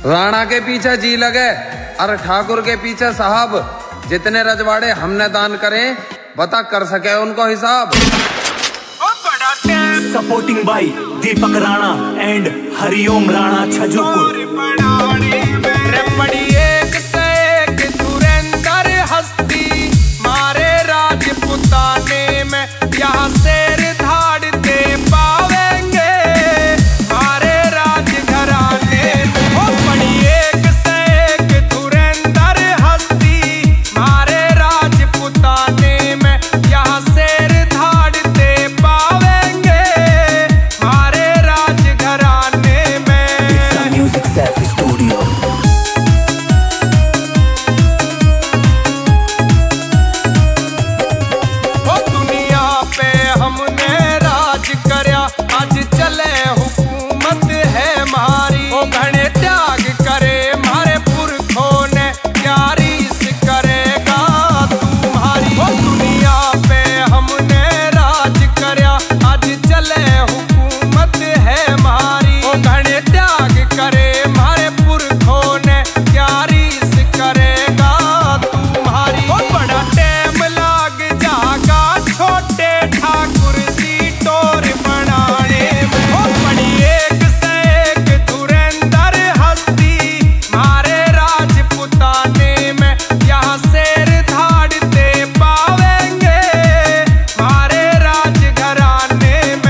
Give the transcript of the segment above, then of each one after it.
राणा के पीछे जी लगे और ठाकुर के पीछे साहब। जितने रजवाड़े हमने दान करें बता कर सके उनको हिसाब। Supporting by Deepak Rana and Hariom Rana Chhajupur. बड़ी एक से एक धुरंधर हस्ती मारे राजपुताने में यहाँ शेर धाड़ते पावेंगे मारे राजघराने में। ओ बड़ी एक से एक धुरंधर हस्ती मारे राजपुताने में यहाँ शेर धाड़ते पावेंगे मारे राजघराने में। Music safe studio. हमने राज करया आज चले हुकूमत है मारी। ओ घने त्याग करे मारे पुरखों ने क्या रीस करेगा तुम्हारी। ओ दुनिया पे हमने राज करया आज चले हुकूमत है मारी। ओ घने त्याग करे मारे पुरखों ने क्या रीस करेगा तुम्हारी। ओ बड़ा टाइम लाग जागा छोटे ठाकुर सीटोर बनाने में। ओ बड़ी एक से एक धुरंधर हस्ती मारे राजपुताने में यहाँ शेर धाड़ते पावेंगे मारे राजघराने में।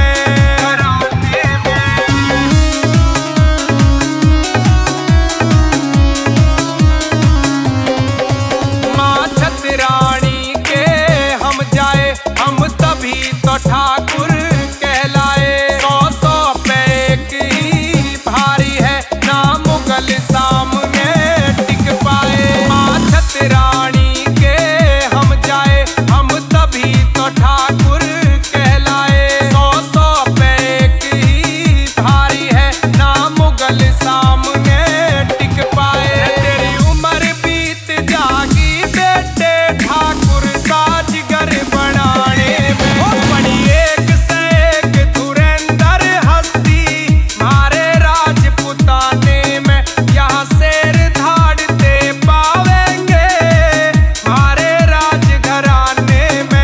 माँ छतरानी के हम जाए हम तभी तो ठाकुर कहलाए। 100 पे एक ही भारी है ना मुगल सामने टिक पाए। माँ छतरानी के हम जाए हम तभी तो ठाकुर कहलाए। 100 पे एक ही भारी है ना मुगल सामने टिक पाए। तेरी उम्र बीत जागी बेटे ठाकुर साजगर बनाने में। ओ बड़ी एक से एक धुरंधर हस्ती मारे राजपुताने में यहाँ शेर धाड़ते पावेंगे मारे राजघराने में।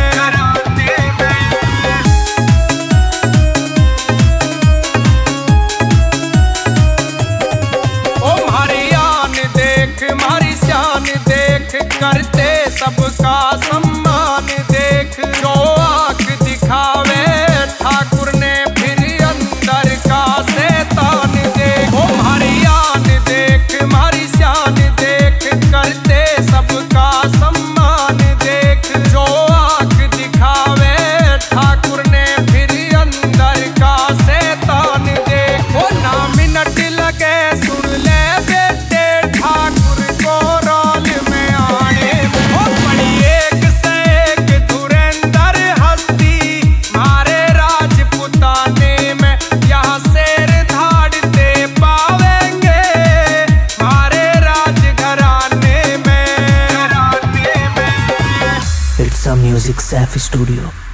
ओ मारी आन देख मारी शान देख करते सबका सम्मान देख। जो आंख दिखावे ठाकुर ने फिर अंदर का शैतान देख। ओ मारी आन देख मारी शान देख करते सबका सम्मान देख। जो आंख दिखावे ठाकुर ने फिर अंदर का शैतान देख। ओ ना मिनट लगे सुन ले बेटे ठाकुर को रोल में आने में। ओ बड़ी एक से एक धुरंधर हस्ती मारे राजपुताने में यहाँ शेर धाड़ते पावेंगे मारे राजघराने में। It's a music safe studio.